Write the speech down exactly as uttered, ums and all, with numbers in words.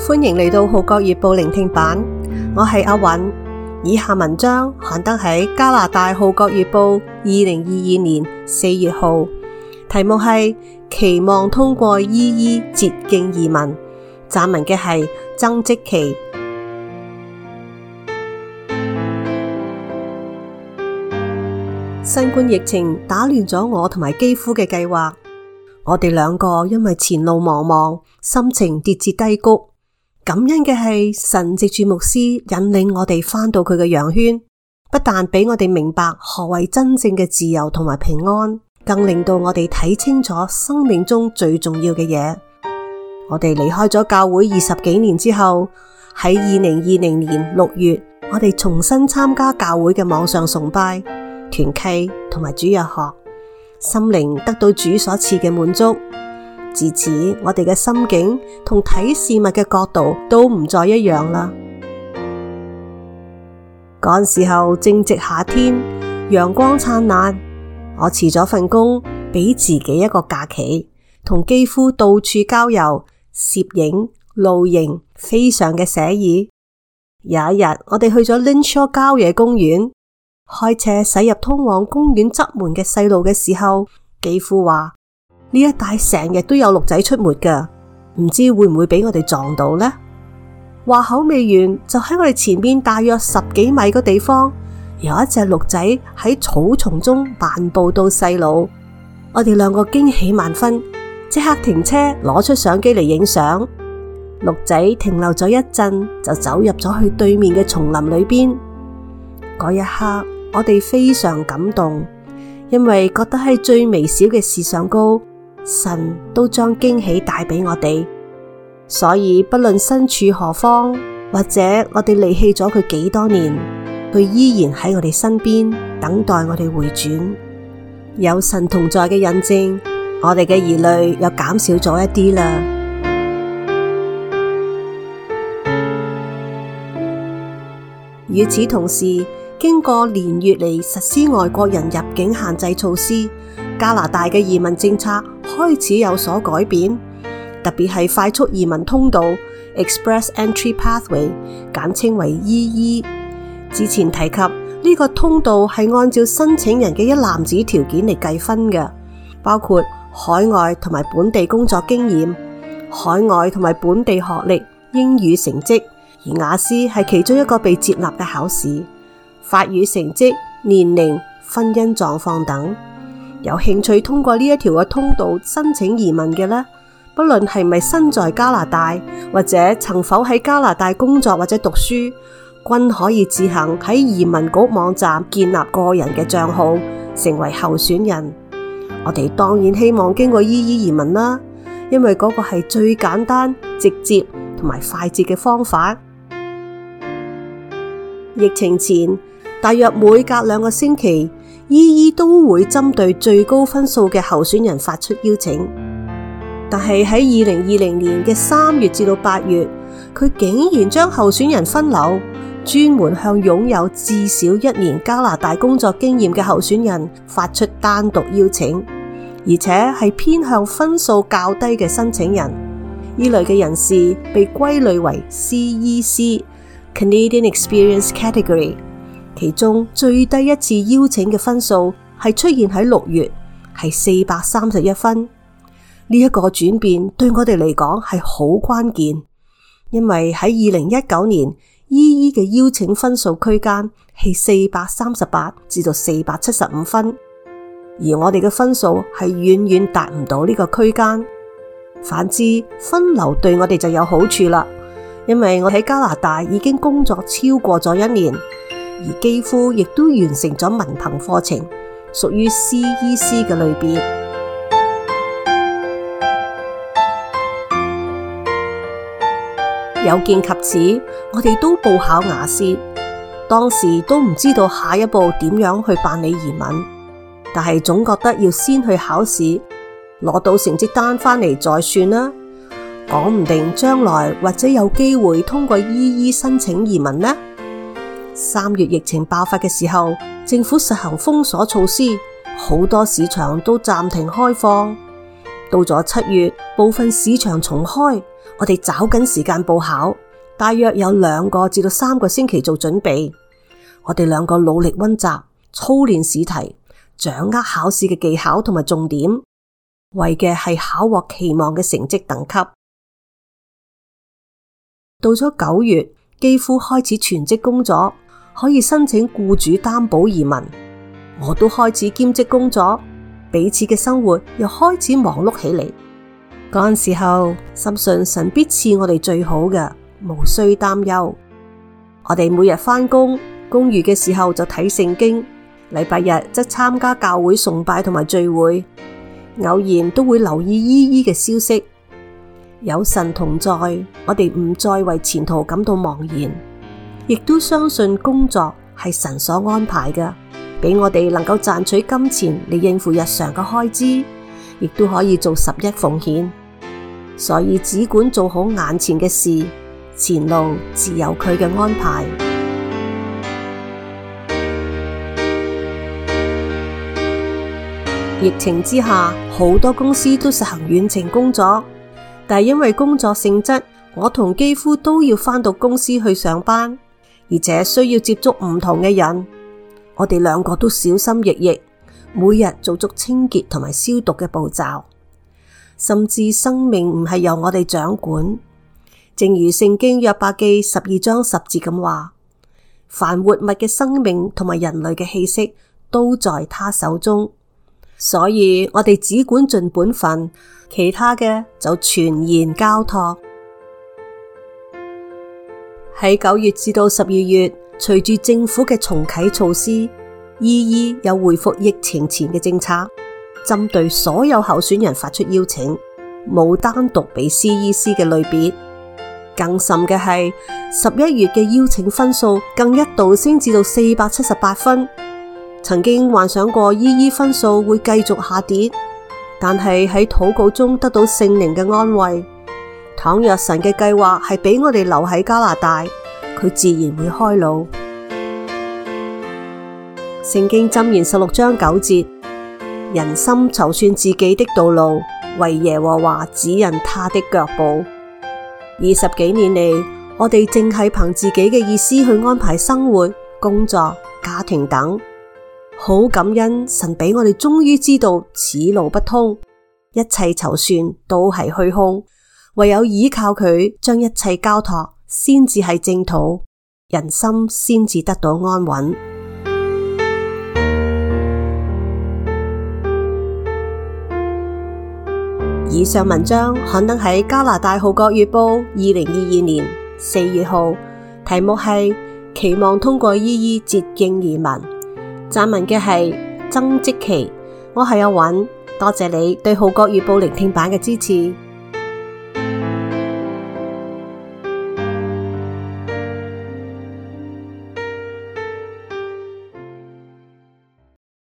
歡迎嚟到《號角月報》聆聽版，我係阿韻。以下文章刊登喺加拿大《號角月報》二零二二年四月號，題目係期望通過 E E 捷徑移民。撰文嘅係曾積琪。新冠疫情打亂咗我同埋基夫嘅計劃，我哋兩個因為前路茫茫，心情跌至低谷。感恩嘅係神藉住牧師引領我哋返到佢嘅羊圈，不但俾我哋明白何謂真正嘅自由同埋平安，更令到我哋睇清楚生命中最重要嘅嘢。我哋離開咗教會二十幾年之後，喺二零二零年六月，我哋重新參加教會嘅網上崇拜、團契同埋主日學，心靈得到主所賜嘅滿足。自此，我哋嘅心境同睇事物嘅角度都唔再一樣啦。嗰陣時候正值夏天，陽光燦爛，我辭咗份工，俾自己一個假期，同基夫到處郊遊、攝影、露營，非常嘅寫意。有一日，我哋去咗 Linshaw 郊野公園，開車駛入通往公園側門嘅細路嘅時候，基夫話：呢一帶成日都有鹿仔出沒㗎，唔知會唔會俾我哋撞到呢？話口未完，就喺我哋前面大約十幾米嘅地方，有一隻鹿仔喺草叢中漫步到細路。我哋兩個驚喜萬分，即刻停車攞出相機嚟影相。鹿仔停留咗一陣，就走入咗去對面嘅叢林裏邊。嗰一刻，我哋非常感動，因為覺得喺最微小嘅事上高，神都將驚喜帶俾我哋，所以不論身處何方，或者我哋離棄咗佢幾多年，佢依然喺我哋身邊等待我哋回轉。有神同在嘅印證，我哋嘅疑慮又減少咗一啲啦。與此同時，經過連月嚟實施外國人入境限制措施，加拿大嘅移民政策開始有所改變，特別係快速移民通道 Express Entry Pathway， 簡稱為 E E。之前提及呢個通道係按照申請人嘅一籃子條件嚟計分嘅，包括海外同埋本地工作經驗、海外同埋本地學歷、英語成績，而雅思係其中一個被接納嘅考試，法語成績、年齡、婚姻狀況等。有興趣通過呢一條嘅通道申請移民嘅呢，不論係咪身在加拿大，或者曾否喺加拿大工作或者讀書，均可以自行喺移民局網站建立個人嘅賬號，成為候選人。我哋當然希望經過 E E 移民啦，因為嗰個係最簡單、直接同埋快捷嘅方法。疫情前，大約每隔兩個星期，E E 都會針對最高分數嘅候選人發出邀請。但係喺二零二零年嘅三月至到八月，佢竟然將候選人分流，專門向擁有至少一年加拿大工作經驗嘅候選人發出單獨邀請，而且係偏向分數較低嘅申請人。呢類嘅人士被歸類為 C E C Canadian Experience Category。其中最低一次邀請嘅分數係出現喺六月，係四百三十一分。呢一個轉變對我哋嚟講係好關鍵，因為喺二零一九年 E E 嘅邀請分數區間係四百三十八至到四百七十五分，而我哋嘅分數係遠遠達唔到呢個區間。反之，分流對我哋就有好處啦，因為我喺加拿大已經工作超過咗一年。而基夫亦都完成咗文憑課程，屬於 C E C 嘅類別。有見及此，我哋都報考雅思。當時都唔知道下一步點樣去辦理移民，但係總覺得要先去考試，攞到成績單返嚟再算啦。講唔定將來或者有機會通過 E E 申請移民呢。三月疫情爆發嘅時候，政府實行封鎖措施，好多市場都暫停開放。到咗七月，部分市場重開， 我哋找緊時間報考，大約有兩個至到三個星期做準備。我哋兩個努力溫習、操練試題，掌握考試嘅技巧同埋重點，為嘅係考獲期望嘅成績等級。到咗九月，基夫開始全職工作，可以申請僱主擔保移民。我都開始兼職工作，彼此嘅生活又開始忙碌起嚟。嗰陣時候，深信神必賜我哋最好嘅，無需擔憂。我哋每日返工，公餘嘅時候就睇聖經，禮拜日則參加教會崇拜同埋聚會，偶然都會留意姨姨嘅消息。有神同在，我哋唔再為前途感到茫然，亦都相信工作係神所安排嘅，俾我哋能夠賺取金錢嚟應付日常嘅開支，亦都可以做十一奉獻。所以只管做好眼前嘅事，前路自有佢嘅安排。疫情之下，好多公司都實行遠程工作，但係因為工作性質，我同基夫都要返到公司去上班，而且需要接觸唔同嘅人。我哋兩個都小心翼翼，每日做足清潔同埋消毒嘅步驟。甚至生命唔係由我哋掌管，正如聖經約伯記十二章十節咁話：凡活物嘅生命同埋人類嘅氣息都在他手中。所以我哋只管盡本分，其他嘅就全然交託。喺九月至到十二月，隨住政府嘅重啟措施，姨姨有回復疫情前嘅政策。針對所有候選人發出邀請，冇單獨俾 C E C 嘅類別。更甚嘅係，十一月嘅邀請分數更一度升至到四百七十八分。曾經幻想過姨姨分數會繼續下跌，但係喺禱告中得到聖靈嘅安慰。倘若神嘅計劃係俾我哋留喺加拿大，佢自然會開路。聖經箴言十六章九節。人心籌算自己的道路，為耶和華指引他的腳步。二十幾年嚟，我哋淨係憑自己嘅意思去安排生活、工作、家庭等。好感恩神俾我哋終於知道此路不通，一切籌算都係虛空，唯有依靠佢將一切交託，先至係正途，人心先至得到安穩。以上文章刊登喺加拿大《號角月報》二零二二年四月號，題目係期望通過姨姨捷徑移民。撰文嘅係曾積琪，我係阿韻，多謝你對《號角月報》聆聽版嘅支持。